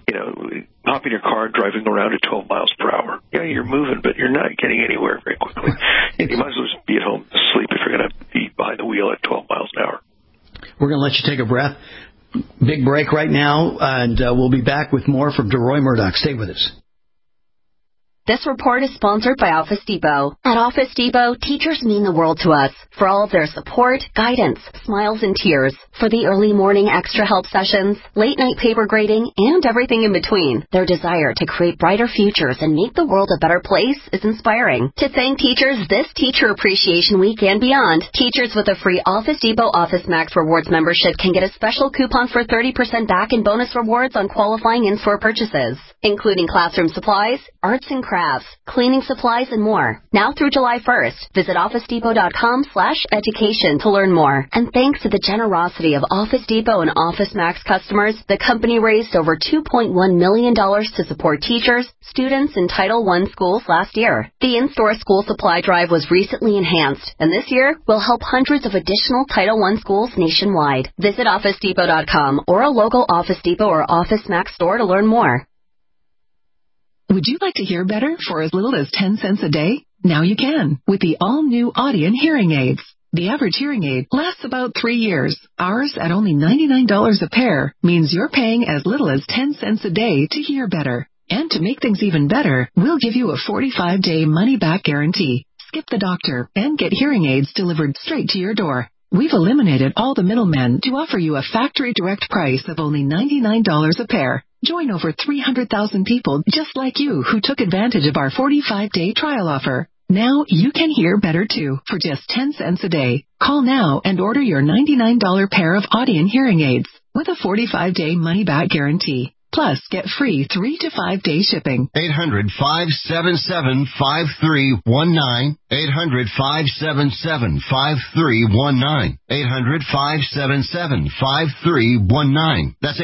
hopping your car and driving around at 12 miles per hour. Yeah, you're moving, but you're not getting anywhere very quickly. You might as well just be at home asleep if you're going to be behind the wheel at 12 miles an hour. We're going to let you take a breath. Big break right now, and we'll be back with more from DeRoy Murdock. Stay with us. This report is sponsored by Office Depot. At Office Depot, teachers mean the world to us for all of their support, guidance, smiles, and tears, for the early morning extra help sessions, late night paper grading, and everything in between. Their desire to create brighter futures and make the world a better place is inspiring. To thank teachers this Teacher Appreciation Week and beyond, teachers with a free Office Depot Office Max Rewards membership can get a special coupon for 30% back in bonus rewards on qualifying in-store purchases, including classroom supplies, arts and crafts, cleaning supplies, and more. Now through July 1st, visit OfficeDepot.com/education to learn more. And thanks to the generosity of Office Depot and Office Max customers, the company raised over $2.1 million to support teachers, students in Title I schools last year. The in-store school supply drive was recently enhanced, and this year will help hundreds of additional Title I schools nationwide. Visit OfficeDepot.com or a local Office Depot or Office Max store to learn more. Would you like to hear better for as little as 10 cents a day? Now you can with the all-new Audien hearing aids. The average hearing aid lasts about 3 years. Ours, at only $99 a pair, means you're paying as little as 10 cents a day to hear better. And to make things even better, we'll give you a 45-day money-back guarantee. Skip the doctor and get hearing aids delivered straight to your door. We've eliminated all the middlemen to offer you a factory direct price of only $99 a pair. Join over 300,000 people just like you who took advantage of our 45-day trial offer. Now you can hear better too for just 10 cents a day. Call now and order your $99 pair of Audien hearing aids with a 45-day money-back guarantee. Plus, get free 3 to 5 day shipping. 800-577-5319. 800-577-5319. 800-577-5319. That's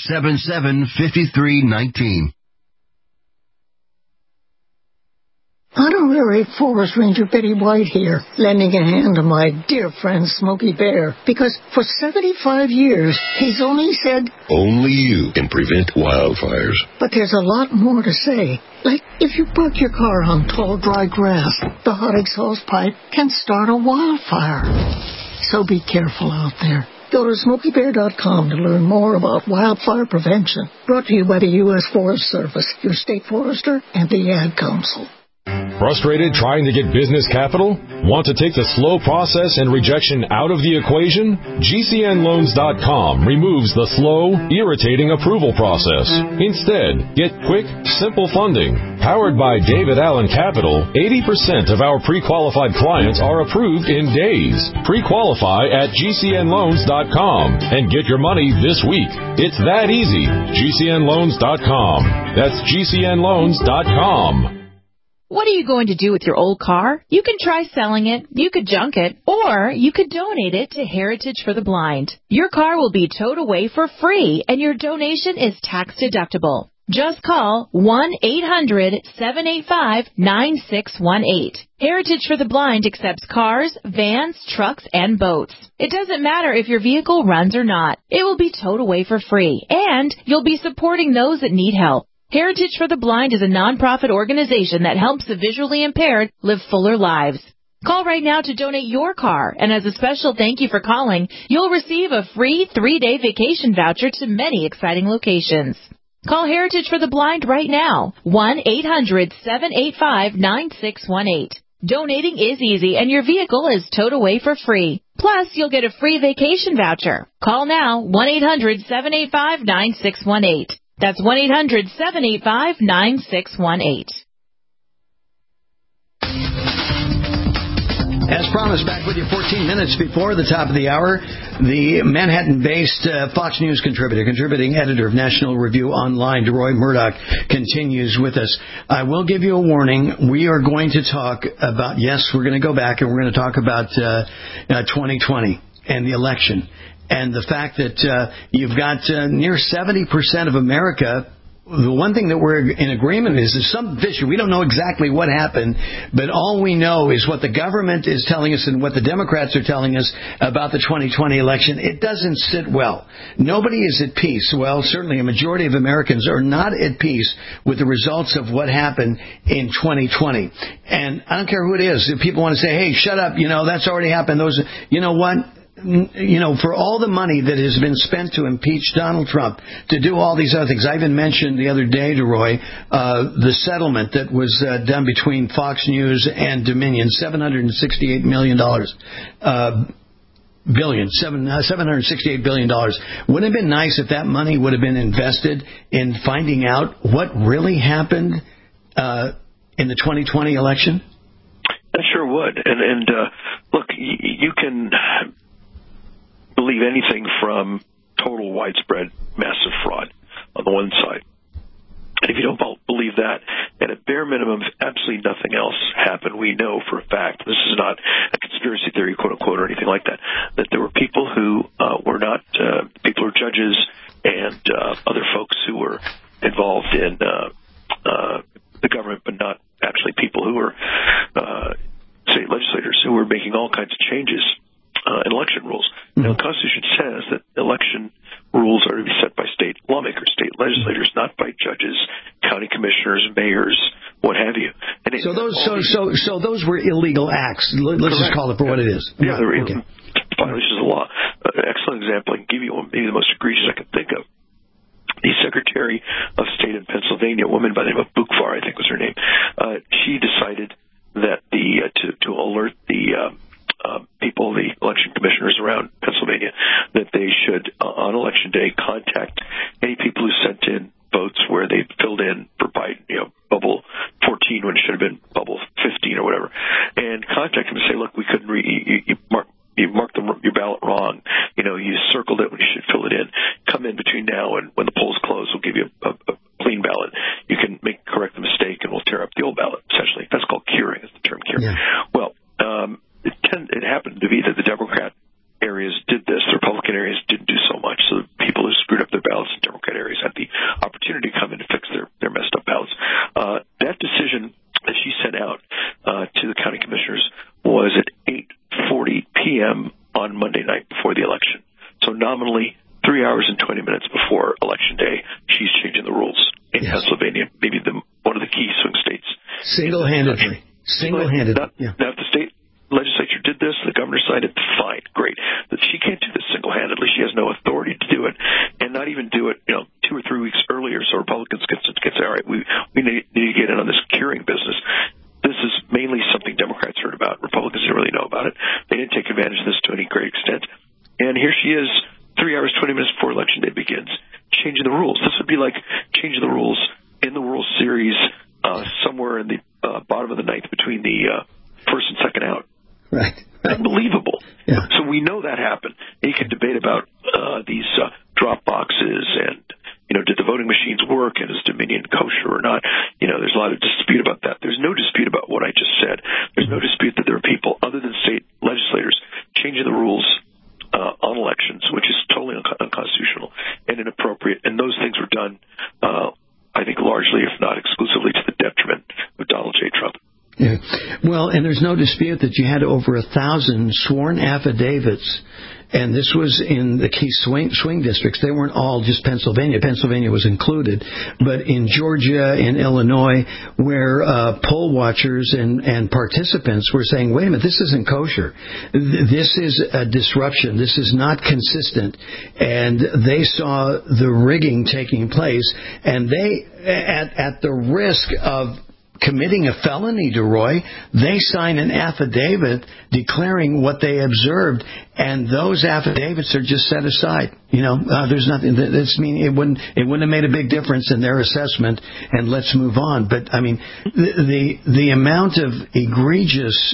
800-577-5319. Honorary Forest Ranger Betty White here, lending a hand to my dear friend Smokey Bear, because for 75 years, he's only said, only you can prevent wildfires. But there's a lot more to say. Like, if you park your car on tall, dry grass, the hot exhaust pipe can start a wildfire. So be careful out there. Go to SmokeyBear.com to learn more about wildfire prevention. Brought to you by the U.S. Forest Service, your state forester, and the Ad Council. Frustrated trying to get business capital? Want to take the slow process and rejection out of the equation? GCNLoans.com removes the slow, irritating approval process. Instead, get quick, simple funding. Powered by David Allen Capital, 80% of our pre-qualified clients are approved in days. Pre-qualify at GCNLoans.com and get your money this week. It's that easy. GCNLoans.com. That's GCNLoans.com. What are you going to do with your old car? You can try selling it, you could junk it, or you could donate it to Heritage for the Blind. Your car will be towed away for free, and your donation is tax deductible. Just call 1-800-785-9618. Heritage for the Blind accepts cars, vans, trucks, and boats. It doesn't matter if your vehicle runs or not. It will be towed away for free, and you'll be supporting those that need help. Heritage for the Blind is a nonprofit organization that helps the visually impaired live fuller lives. Call right now to donate your car, and as a special thank you for calling, you'll receive a free 3-day vacation voucher to many exciting locations. Call Heritage for the Blind right now, 1-800-785-9618. Donating is easy, and your vehicle is towed away for free. Plus, you'll get a free vacation voucher. Call now, 1-800-785-9618. That's 1-800-785-9618. As promised, back with you 14 minutes before the top of the hour, the Manhattan-based Fox News contributing editor of National Review Online, DeRoy Murdoch, continues with us. I will give you a warning. We are going to talk about, yes, we're going to go back and we're going to talk about 2020 and the election. And the fact that you've got near 70% of America, the one thing that we're in agreement is there's some issue. We don't know exactly what happened, but all we know is what the government is telling us and what the Democrats are telling us about the 2020 election. It doesn't sit well. Nobody is at peace. Well, certainly a majority of Americans are not at peace with the results of what happened in 2020. And I don't care who it is. If people want to say, hey, shut up, that's already happened. You know what? For all the money that has been spent to impeach Donald Trump, to do all these other things. I even mentioned the other day, DeRoy, the settlement that was done between Fox News and Dominion, $768 million. $768 billion. Wouldn't it have been nice if that money would have been invested in finding out what really happened in the 2020 election? That sure would. And look, you can believe anything from total widespread massive fraud on the one side. And if you don't believe that, at a bare minimum, if absolutely nothing else happened, we know for a fact, this is not a conspiracy theory, quote unquote, or anything like that there were people who were not, people who are judges and other folks who were involved in the government, but not actually people who were state legislators who were making all kinds of changes in election rules. Now, the Constitution says that election rules are to be set by state lawmakers, state legislators, not by judges, county commissioners, mayors, what have you. And so those were illegal acts. Let's just call it for what it is. Yeah, they're okay. Violations of the law. Excellent example. I can give you one, maybe the most egregious I can think of. The Secretary of State in Pennsylvania, a woman by the name of Buchvar, I think was her name, she decided that to alert the people, the election commissioners around Pennsylvania, that they should, on Election Day, contact any people who sent in votes where they filled in for Biden, bubble 14 when it should have been bubble 15 or whatever, and contact them and say, look, we couldn't you marked your ballot wrong. You circled it when you should fill it in. Come in between now and when the polls close, we'll give you a clean ballot. You can correct the mistake, and we'll tear up the old ballot, essentially. That's called curing, is the term curing. Yeah. Well, it happened to be that the Democrat areas did this. The Republican areas didn't do so much. So the people who screwed up their ballots in Democrat areas had the opportunity to come in to fix their messed up ballots. That decision that she sent out p.m. on Monday night before the election. So nominally 3 hours and 20 minutes before Election Day, she's changing the rules in Pennsylvania, maybe one of the key swing states. Single-handedly. Now, if the state legislature did this, the governor signed it, fine, great. But she can't do this single-handedly. She has no authority to do it, and not even do it 2 or 3 weeks earlier so Republicans can say, all right, we need to get in on this curing business. This is mainly something Democrats heard about. Republicans didn't really know about it. They didn't take advantage of this to any great extent. And here she is, 3 hours, 20 minutes before Election Day begins, changing the rules. This would be like changing the rules in the World Series somewhere in the bottom of the ninth between the first and second out. Right. Unbelievable. Yeah. So we know that happened. And you can debate about these drop boxes and, did the voting machines work and is Dominion kosher or not? There's a lot of dispute about that. There's no dispute about what I just said. There's no dispute that there are people other than state legislators changing the rules on elections, which is totally unconstitutional and inappropriate. And those things were done, I think, largely, if not exclusively, to the detriment of Donald J. Trump. Yeah. Well, and there's no dispute that you had over 1,000 sworn affidavits, and this was in the key swing districts. They weren't all just Pennsylvania. Pennsylvania was included, but in Georgia and Illinois, where poll watchers and participants were saying, wait a minute, this isn't kosher. This is a disruption. This is not consistent. And they saw the rigging taking place, and they, at the risk of committing a felony, DeRoy, they sign an affidavit declaring what they observed, and those affidavits are just set aside. There's nothing. It wouldn't have made a big difference in their assessment, and let's move on. But I mean, the amount of egregious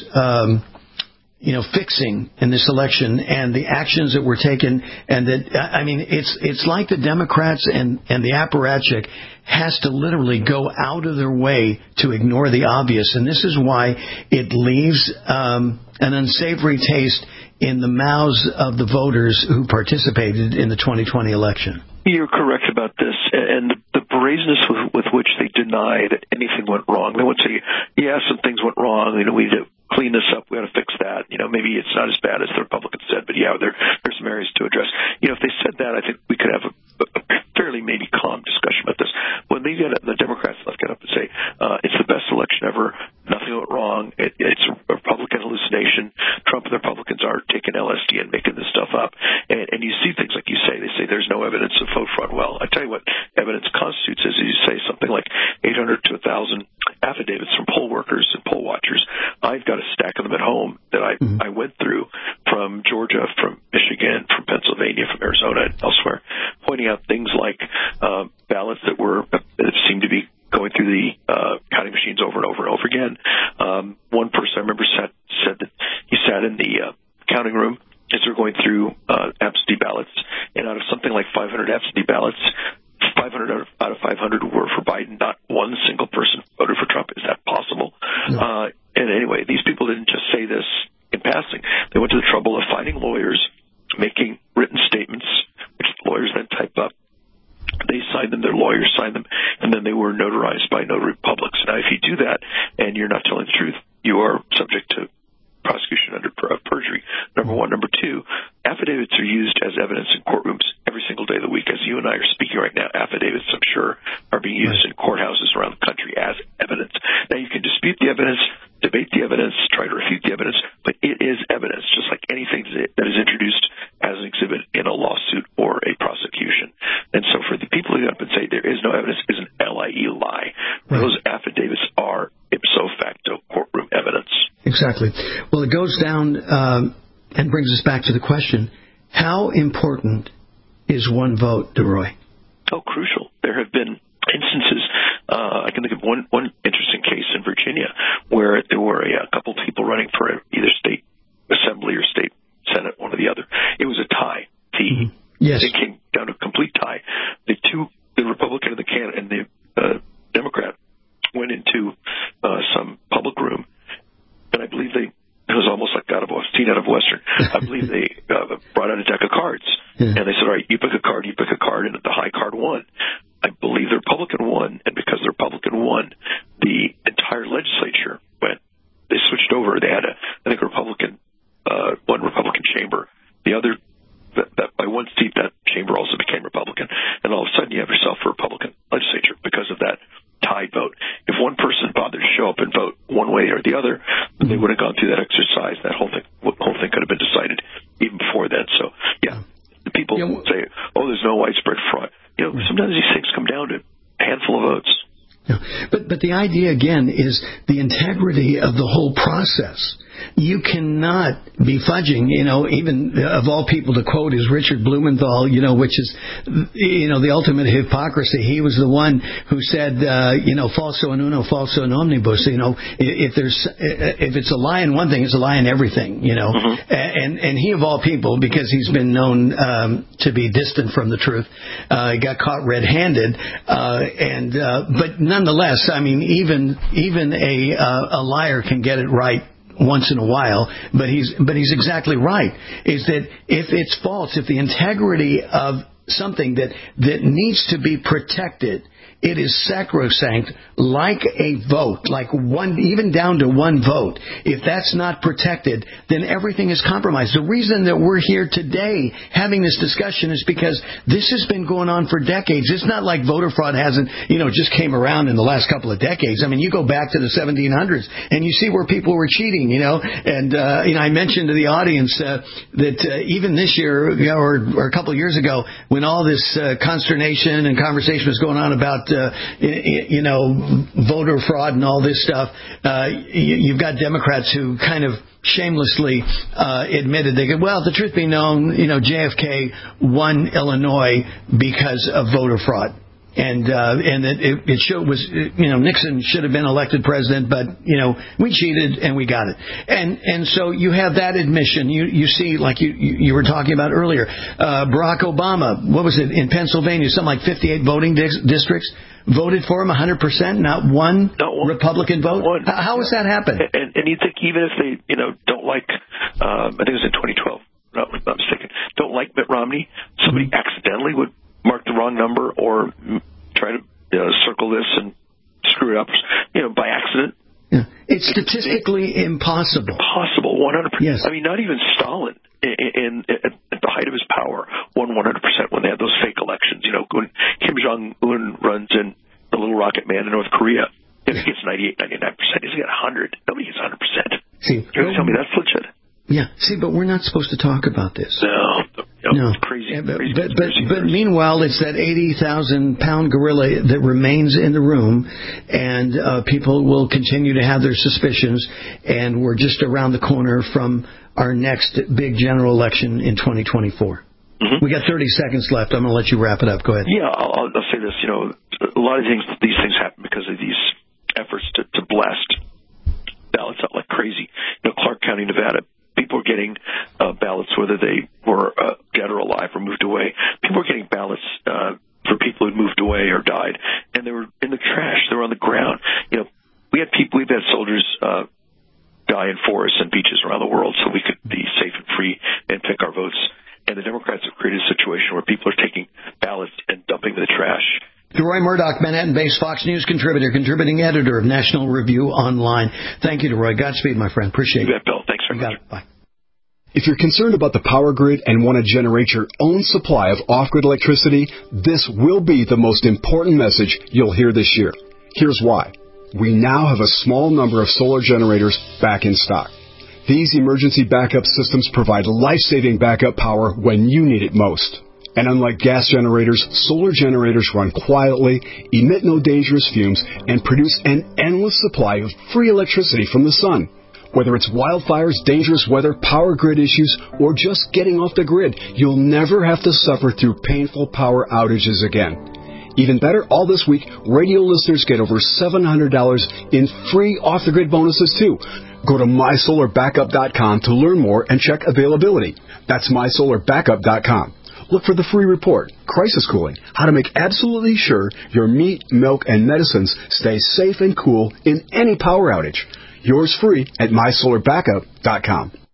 fixing in this election and the actions that were taken, and that, I mean, it's like the Democrats and the apparatchik has to literally go out of their way to ignore the obvious. And this is why it leaves an unsavory taste in the mouths of the voters who participated in the 2020 election. You're correct about this, and the brazenness with which they deny that anything went wrong. They would say, yeah, some things went wrong. We need to clean this up. We got to fix that. Maybe it's not as bad as the Republicans said, but yeah, there's some areas to address. If they said that, I think we could have a fairly maybe calm discussion about this. When they get the Democrats left get up and say it's the best election ever, nothing went wrong, it's a Republican hallucination. Trump and the Republicans are taking LSD and making this stuff up, and you see things like you say. They say there's no evidence of vote fraud. Well, I tell you what evidence constitutes is you say something like 800 to 1,000 affidavits from poll workers and poll watchers. I've got a stack of them at home that I went through from Georgia, from Michigan, from Pennsylvania, from Arizona, and elsewhere, pointing out things like ballots that seemed to be going through the counting machines over and over and over again. One person I remember said that he sat in the counting room as they're going through absentee ballots, and out of something like 500 absentee ballots, 500 out of 500 were for Biden. Not one single person voted for Trump. Is that possible? No. And anyway, these people didn't just say this in passing. They went to the trouble of finding lawyers, making written statements, which lawyers then type up. They signed them, their lawyers signed them, and then they were notarized by notary publics. Now, if you do that and you're not telling the truth, you are subject to prosecution under perjury, number one. Number two, affidavits are used as evidence in courtrooms every single day of the week. As you and I are speaking right now, affidavits, I'm sure, are being used in courthouses around the country as evidence. Now, you can dispute the evidence, debate the evidence, try to refute the evidence, but it is evidence, just like anything that is introduced as an exhibit in a lawsuit or a prosecution. And so for the people who get up and say there is no evidence is an LIE lie. Right. Those affidavits are ipso facto courtroom evidence. Exactly. Well, it goes down and brings us back to the question, how important is one vote, DeRoy? Oh, crucial. There have been instances, I can think of one interesting case in Virginia where there were a couple of people running for either state assembly or state senate, one or the other. It was a tie. Yes. It came down to a complete tie. The Republican and the Democrat went into some public room, and I believe it was almost like out of Western. I believe they brought out a deck of cards, and they said, all right, you pick a card, and the high card won. I believe the Republican won, and because the Republican won, the entire legislature went. They switched over. They had one Republican the other, that by one seat, that chamber also became Republican. And all of a sudden, you have yourself a Republican legislature because of that tied vote. If one person bothered to show up and vote one way or the other, they would have gone through that exercise. That whole thing could have been decided even before then. So, yeah, people say, "Oh, there's no widespread fraud." Sometimes these things come down to a handful of votes. Yeah. But the idea, again, is the integrity of the whole process. You cannot be fudging, even of all people to quote is Richard Blumenthal, which is, the ultimate hypocrisy. He was the one who said, falso in uno, falso in omnibus. If it's a lie in one thing, it's a lie in everything, And he, of all people, because he's been known to be distant from the truth, got caught red-handed. But nonetheless, I mean, even a liar can get it right once in a while, but he's exactly right, is that if it's false, if the integrity of something that needs to be protected, it is sacrosanct, like a vote, like one, even down to one vote. If that's not protected, then everything is compromised. The reason that we're here today having this discussion is because this has been going on for decades. It's not like voter fraud hasn't, just came around in the last couple of decades. I mean, you go back to the 1700s and you see where people were cheating, And, I mentioned to the audience that even this year, or a couple of years ago, when all this consternation and conversation was going on about voter fraud and all this stuff, you've got Democrats who kind of shamelessly admitted, they go, well, the truth be known, JFK won Illinois because of voter fraud. And it was Nixon should have been elected president, but we cheated and we got it. And so you have that admission. You see, like you were talking about earlier, Barack Obama, what was it in Pennsylvania? Something like 58 voting districts voted for him 100%, not one Republican vote. How has that happened? And you think even if they don't like, I think it was in 2012, not mistaken, don't like Mitt Romney, somebody accidentally would mark the wrong number or try to circle this and screw it up, by accident. Yeah. It's statistically impossible. Impossible, 100%. Yes. I mean, not even Stalin, at the height of his power, won 100% when they had those fake elections. When Kim Jong-un runs in the little rocket man in North Korea, if he gets 98, 99%, he's got 100. Nobody gets 100%. See, you're going to tell me that's legit? Yeah. See, but we're not supposed to talk about this. No. It's crazy. But meanwhile, it's that 80,000-pound gorilla that remains in the room, and people will continue to have their suspicions, and we're just around the corner from our next big general election in 2024. Mm-hmm. We got 30 seconds left. I'm going to let you wrap it up. Go ahead. Yeah, I'll say this. A lot of these things happen because of these efforts to blast ballots out like crazy. Clark County, Nevada, people were getting ballots whether they were dead or alive or moved away. People were getting ballots for people who'd moved away or died, and they were in the trash. They were on the ground. We've had soldiers die in forests and beaches around the world so we could be safe and free and pick our votes. And the Democrats have created a situation where people are taking ballots and dumping them in the trash. DeRoy Murdoch, Manhattan-based Fox News contributor, contributing editor of National Review Online. Thank you, DeRoy. Godspeed, my friend. Appreciate it. You bet, Bill. Thanks very much. Bye. If you're concerned about the power grid and want to generate your own supply of off-grid electricity, this will be the most important message you'll hear this year. Here's why. We now have a small number of solar generators back in stock. These emergency backup systems provide life-saving backup power when you need it most. And unlike gas generators, solar generators run quietly, emit no dangerous fumes, and produce an endless supply of free electricity from the sun. Whether it's wildfires, dangerous weather, power grid issues, or just getting off the grid, you'll never have to suffer through painful power outages again. Even better, all this week, radio listeners get over $700 in free off-the-grid bonuses, too. Go to MySolarBackup.com to learn more and check availability. That's MySolarBackup.com. Look for the free report, Crisis Cooling, how to make absolutely sure your meat, milk, and medicines stay safe and cool in any power outage. Yours free at MySolarBackup.com.